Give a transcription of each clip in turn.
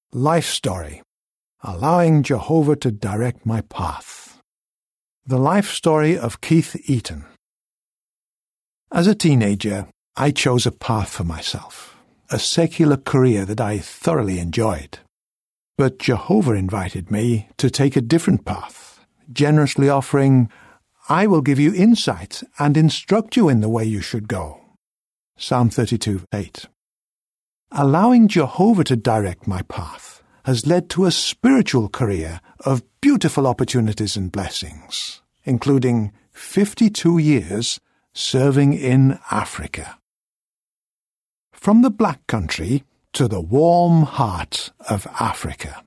Life Story: Allowing Jehovah to Direct My Path. The life story of Keith Eaton. As a teenager, I chose a path for myself, a secular career that I thoroughly enjoyed. But Jehovah invited me to take a different path, generously offering, "I will give you insight and instruct you in the way you should go." Psalm 32:8. Allowing Jehovah to direct my path has led to a spiritual career of beautiful opportunities and blessings, including 52 years serving in Africa. From the Black Country to the warm heart of Africa.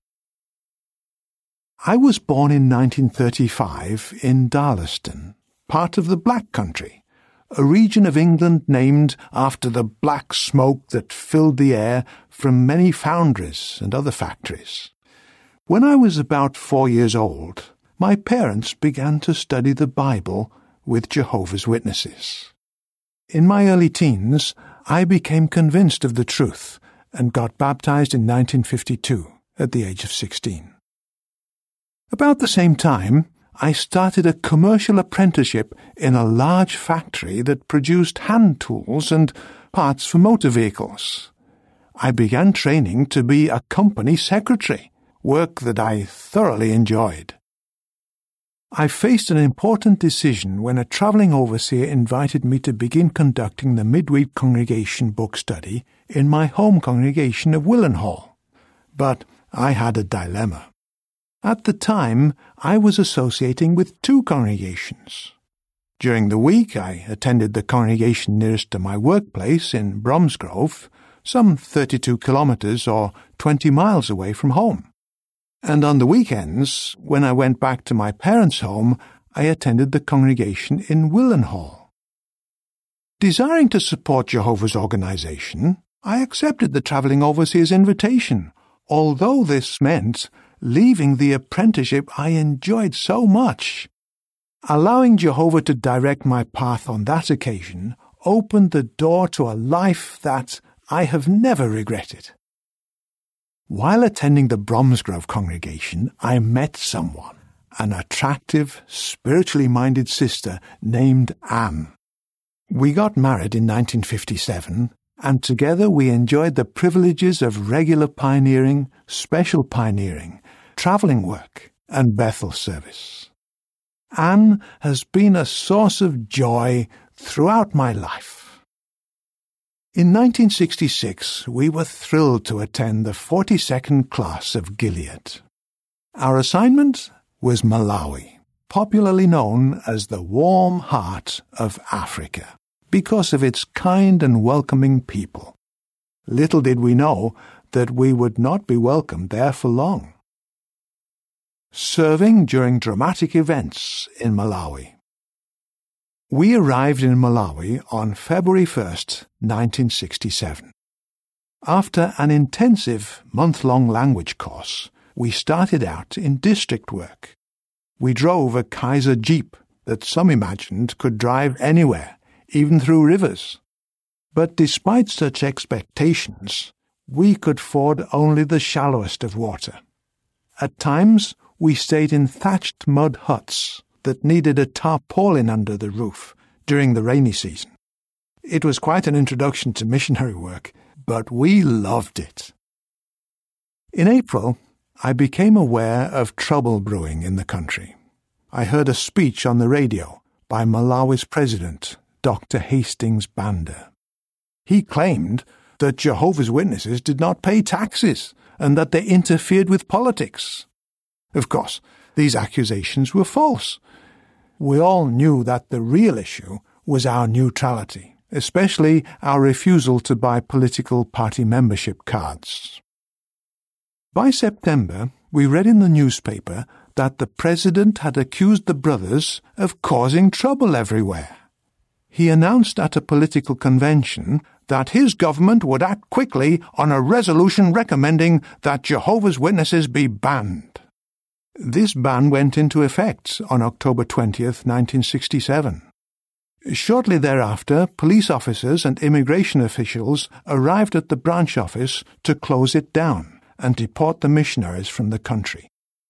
I was born in 1935 in Darlaston, part of the Black Country, a region of England named after the black smoke that filled the air from many foundries and other factories. When I was about 4 years old, my parents began to study the Bible with Jehovah's Witnesses. In my early teens, I became convinced of the truth and got baptized in 1952 at the age of 16. About the same time, I started a commercial apprenticeship in a large factory that produced hand tools and parts for motor vehicles. I began training to be a company secretary, work that I thoroughly enjoyed. I faced an important decision when a travelling overseer invited me to begin conducting the midweek congregation book study in my home congregation of Willenhall. But I had a dilemma. At the time, I was associating with 2 congregations. During the week, I attended the congregation nearest to my workplace in Bromsgrove, some 32 kilometres or 20 miles away from home. And on the weekends, when I went back to my parents' home, I attended the congregation in Willenhall. Desiring to support Jehovah's organisation, I accepted the travelling overseer's invitation, although this meant leaving the apprenticeship I enjoyed so much. Allowing Jehovah to direct my path on that occasion opened the door to a life that I have never regretted. While attending the Bromsgrove congregation, I met someone, an attractive, spiritually minded sister named Anne. We got married in 1957, and together we enjoyed the privileges of regular pioneering, special pioneering, travelling work, and Bethel service. Anne has been a source of joy throughout my life. In 1966, we were thrilled to attend the 42nd class of Gilead. Our assignment was Malawi, popularly known as the warm heart of Africa, because of its kind and welcoming people. Little did we know that we would not be welcomed there for long. Serving during dramatic events in Malawi. We arrived in Malawi on February 1st, 1967. After an intensive month-long language course, we started out in district work. We drove a Kaiser Jeep that some imagined could drive anywhere, even through rivers. But despite such expectations, we could ford only the shallowest of water. At times, we stayed in thatched mud huts that needed a tarpaulin under the roof during the rainy season. It was quite an introduction to missionary work, but we loved it. In April, I became aware of trouble brewing in the country. I heard a speech on the radio by Malawi's president, Dr. Hastings Banda. He claimed that Jehovah's Witnesses did not pay taxes and that they interfered with politics. Of course, these accusations were false. We all knew that the real issue was our neutrality, especially our refusal to buy political party membership cards. By September, we read in the newspaper that the president had accused the brothers of causing trouble everywhere. He announced at a political convention that his government would act quickly on a resolution recommending that Jehovah's Witnesses be banned. This ban went into effect on October 20th, 1967. Shortly thereafter, police officers and immigration officials arrived at the branch office to close it down and deport the missionaries from the country.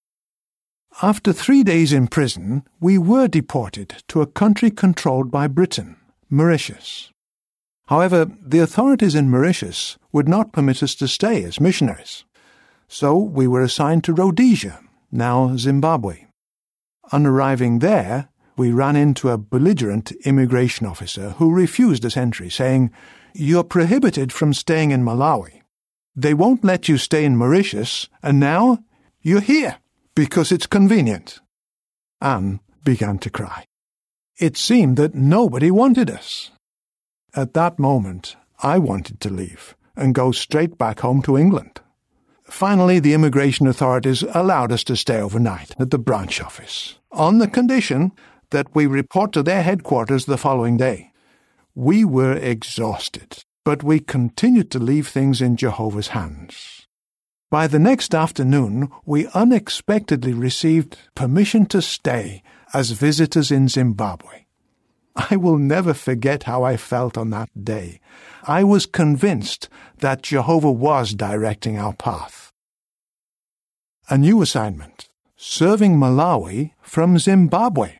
After 3 days in prison, we were deported to a country controlled by Britain, Mauritius. However, the authorities in Mauritius would not permit us to stay as missionaries. So we were assigned to Rhodesia, now Zimbabwe. On arriving there, we ran into a belligerent immigration officer who refused us entry, saying, "You're prohibited from staying in Malawi. They won't let you stay in Mauritius, and now you're here because it's convenient." Anne began to cry. It seemed that nobody wanted us. At that moment, I wanted to leave and go straight back home to England. Finally, the immigration authorities allowed us to stay overnight at the branch office, on the condition that we report to their headquarters the following day. We were exhausted, but we continued to leave things in Jehovah's hands. By the next afternoon, we unexpectedly received permission to stay as visitors in Zimbabwe. I will never forget how I felt on that day. I was convinced that Jehovah was directing our path. A new assignment, serving Malawi from Zimbabwe.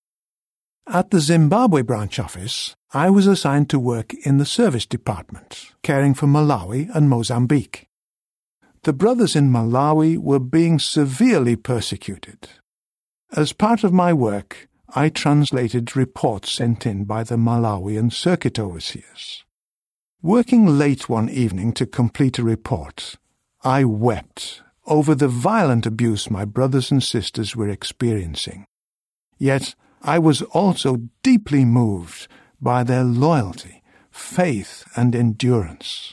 At the Zimbabwe branch office, I was assigned to work in the service department, caring for Malawi and Mozambique. The brothers in Malawi were being severely persecuted. As part of my work, I translated reports sent in by the Malawian circuit overseers. Working late one evening to complete a report, I wept over the violent abuse my brothers and sisters were experiencing. Yet I was also deeply moved by their loyalty, faith, and endurance.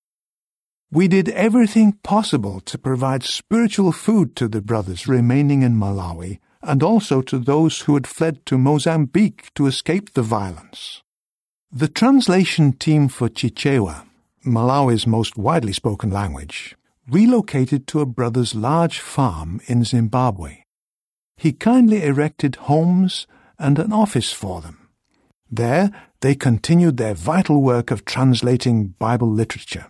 We did everything possible to provide spiritual food to the brothers remaining in Malawi, and also to those who had fled to Mozambique to escape the violence. The translation team for Chichewa, Malawi's most widely spoken language, relocated to a brother's large farm in Zimbabwe. He kindly erected homes and an office for them. There they continued their vital work of translating Bible literature.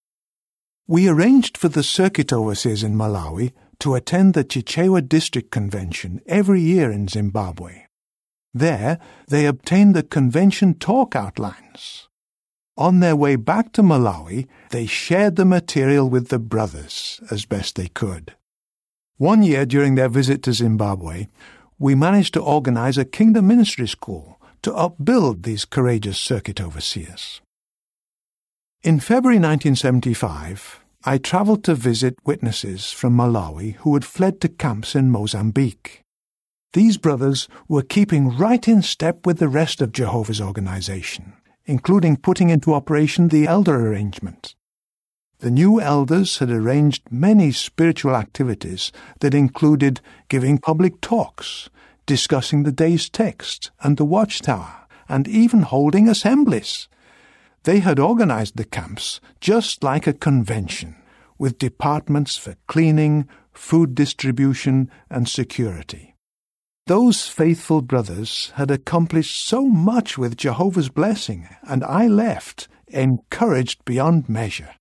We arranged for the circuit overseers in Malawi to attend the Chichewa District Convention every year in Zimbabwe. There, they obtained the convention talk outlines. On their way back to Malawi, they shared the material with the brothers as best they could. One year during their visit to Zimbabwe, we managed to organize a kingdom ministry school to upbuild these courageous circuit overseers. In February 1975, I travelled to visit witnesses from Malawi who had fled to camps in Mozambique. These brothers were keeping right in step with the rest of Jehovah's organization, including putting into operation the elder arrangement. The new elders had arranged many spiritual activities that included giving public talks, discussing the day's text and the watchtower, and even holding assemblies. They had organized the camps just like a convention, with departments for cleaning, food distribution, and security. Those faithful brothers had accomplished so much with Jehovah's blessing, and I left encouraged beyond measure.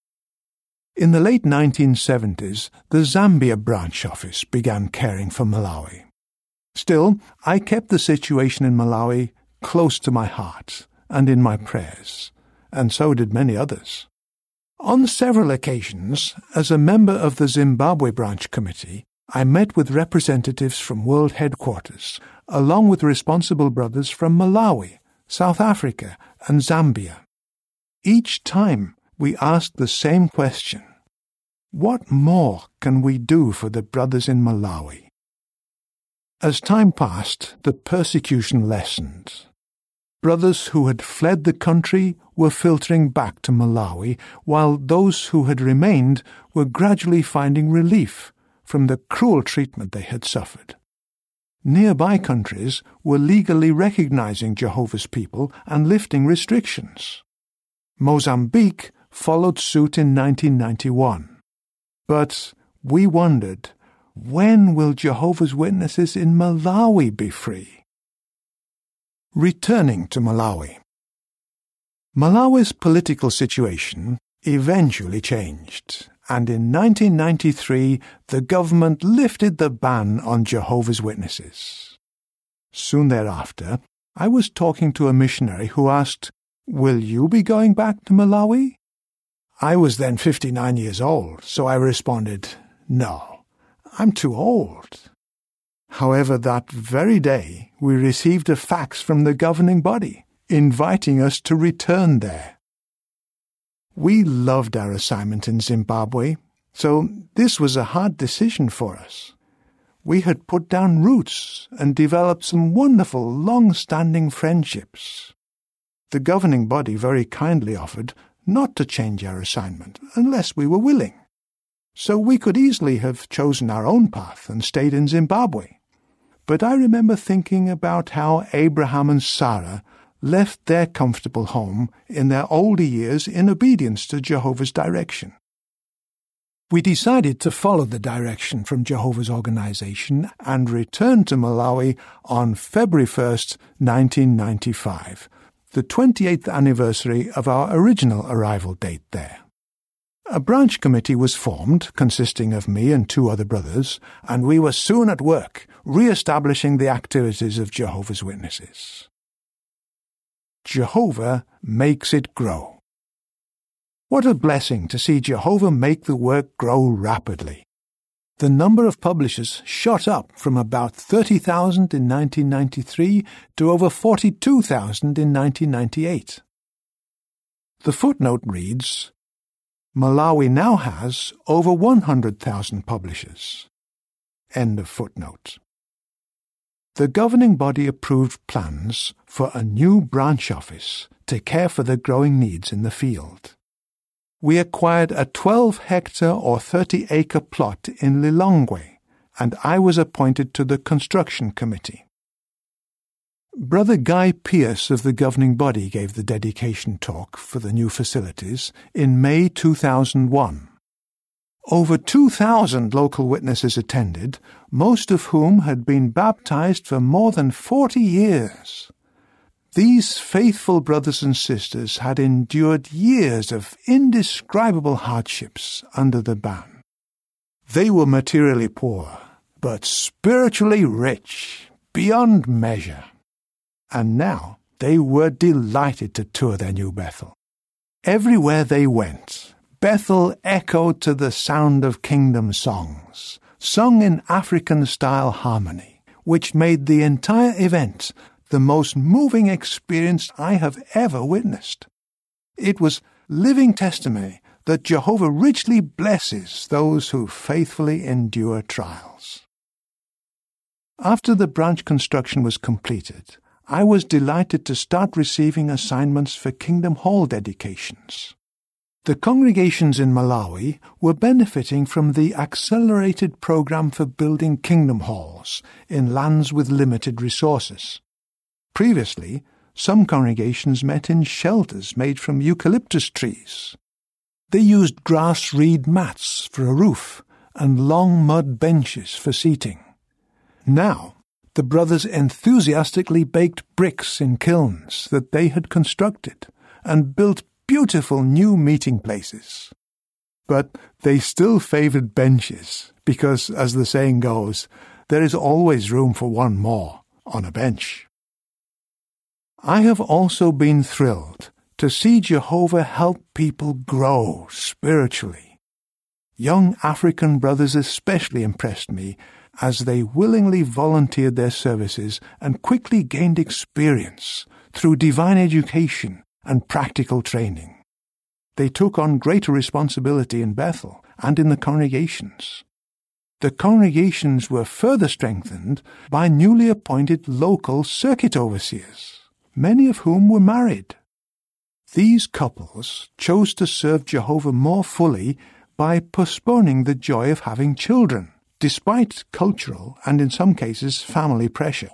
In the late 1970s, the Zambia branch office began caring for Malawi. Still, I kept the situation in Malawi close to my heart and in my prayers, and so did many others. On several occasions, as a member of the Zimbabwe branch committee, I met with representatives from World Headquarters, along with responsible brothers from Malawi, South Africa, and Zambia. Each time we asked the same question: what more can we do for the brothers in Malawi? As time passed, the persecution lessened. Brothers who had fled the country were filtering back to Malawi, while those who had remained were gradually finding relief from the cruel treatment they had suffered. Nearby countries were legally recognizing Jehovah's people and lifting restrictions. Mozambique followed suit in 1991. But we wondered, when will Jehovah's Witnesses in Malawi be free? Returning to Malawi. Malawi's political situation eventually changed, and in 1993 the government lifted the ban on Jehovah's Witnesses. Soon thereafter, I was talking to a missionary who asked, "Will you be going back to Malawi?" I was then 59 years old, so I responded, "No, I'm too old." However, that very day we received a fax from the governing body, inviting us to return there. We loved our assignment in Zimbabwe, so this was a hard decision for us. We had put down roots and developed some wonderful, long-standing friendships. The governing body very kindly offered not to change our assignment unless we were willing. So we could easily have chosen our own path and stayed in Zimbabwe. But I remember thinking about how Abraham and Sarah left their comfortable home in their older years in obedience to Jehovah's direction. We decided to follow the direction from Jehovah's organization and returned to Malawi on February 1st, 1995, the 28th anniversary of our original arrival date there. A branch committee was formed, consisting of me and 2 other brothers, and we were soon at work, re-establishing the activities of Jehovah's Witnesses. Jehovah makes it grow. What a blessing to see Jehovah make the work grow rapidly. The number of publishers shot up from about 30,000 in 1993 to over 42,000 in 1998. The footnote reads, Malawi now has over 100,000 publishers. End of footnote. The governing body approved plans for a new branch office to care for the growing needs in the field. We acquired a 12-hectare or 30-acre plot in Lilongwe, and I was appointed to the construction committee. Brother Guy Pearce of the governing body gave the dedication talk for the new facilities in May 2001. Over 2,000 local witnesses attended, most of whom had been baptized for more than 40 years. These faithful brothers and sisters had endured years of indescribable hardships under the ban. They were materially poor, but spiritually rich, beyond measure. And now they were delighted to tour their new Bethel. Everywhere they went, Bethel echoed to the sound of kingdom songs, sung in African-style harmony, which made the entire event the most moving experience I have ever witnessed. It was living testimony that Jehovah richly blesses those who faithfully endure trials. After the branch construction was completed, I was delighted to start receiving assignments for Kingdom Hall dedications. The congregations in Malawi were benefiting from the accelerated program for building Kingdom Halls in lands with limited resources. Previously, some congregations met in shelters made from eucalyptus trees. They used grass reed mats for a roof and long mud benches for seating. Now, the brothers enthusiastically baked bricks in kilns that they had constructed and built beautiful new meeting places. But they still favored benches because, as the saying goes, there is always room for one more on a bench. I have also been thrilled to see Jehovah help people grow spiritually. Young African brothers especially impressed me as they willingly volunteered their services and quickly gained experience through divine education and practical training. They took on greater responsibility in Bethel and in the congregations. The congregations were further strengthened by newly appointed local circuit overseers, many of whom were married. These couples chose to serve Jehovah more fully by postponing the joy of having children, despite cultural and in some cases family pressure.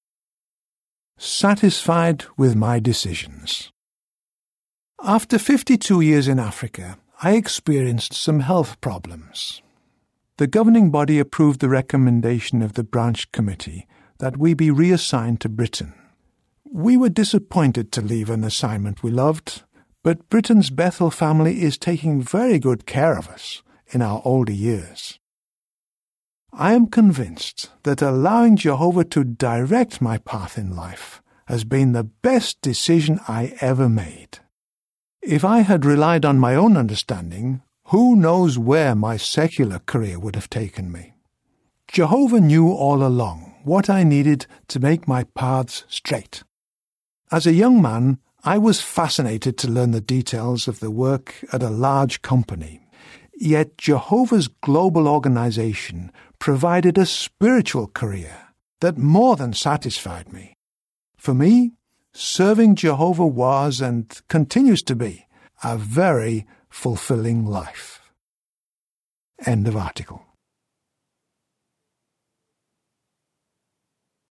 Satisfied with my decisions. After 52 years in Africa, I experienced some health problems. The governing body approved the recommendation of the branch committee that we be reassigned to Britain. We were disappointed to leave an assignment we loved, but Britain's Bethel family is taking very good care of us, in our older years. I am convinced that allowing Jehovah to direct my path in life has been the best decision I ever made. If I had relied on my own understanding, who knows where my secular career would have taken me. Jehovah knew all along what I needed to make my paths straight. As a young man, I was fascinated to learn the details of the work at a large company. Yet Jehovah's global organization provided a spiritual career that more than satisfied me. For me, serving Jehovah was and continues to be a very fulfilling life. End of article.